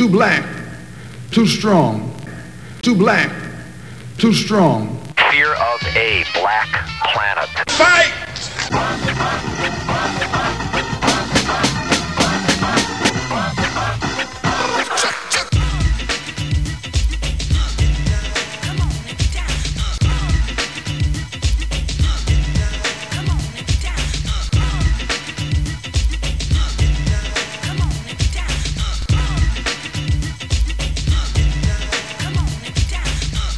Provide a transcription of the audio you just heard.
too black, too strong, too black, too strong. Fear of a black planet. Fight!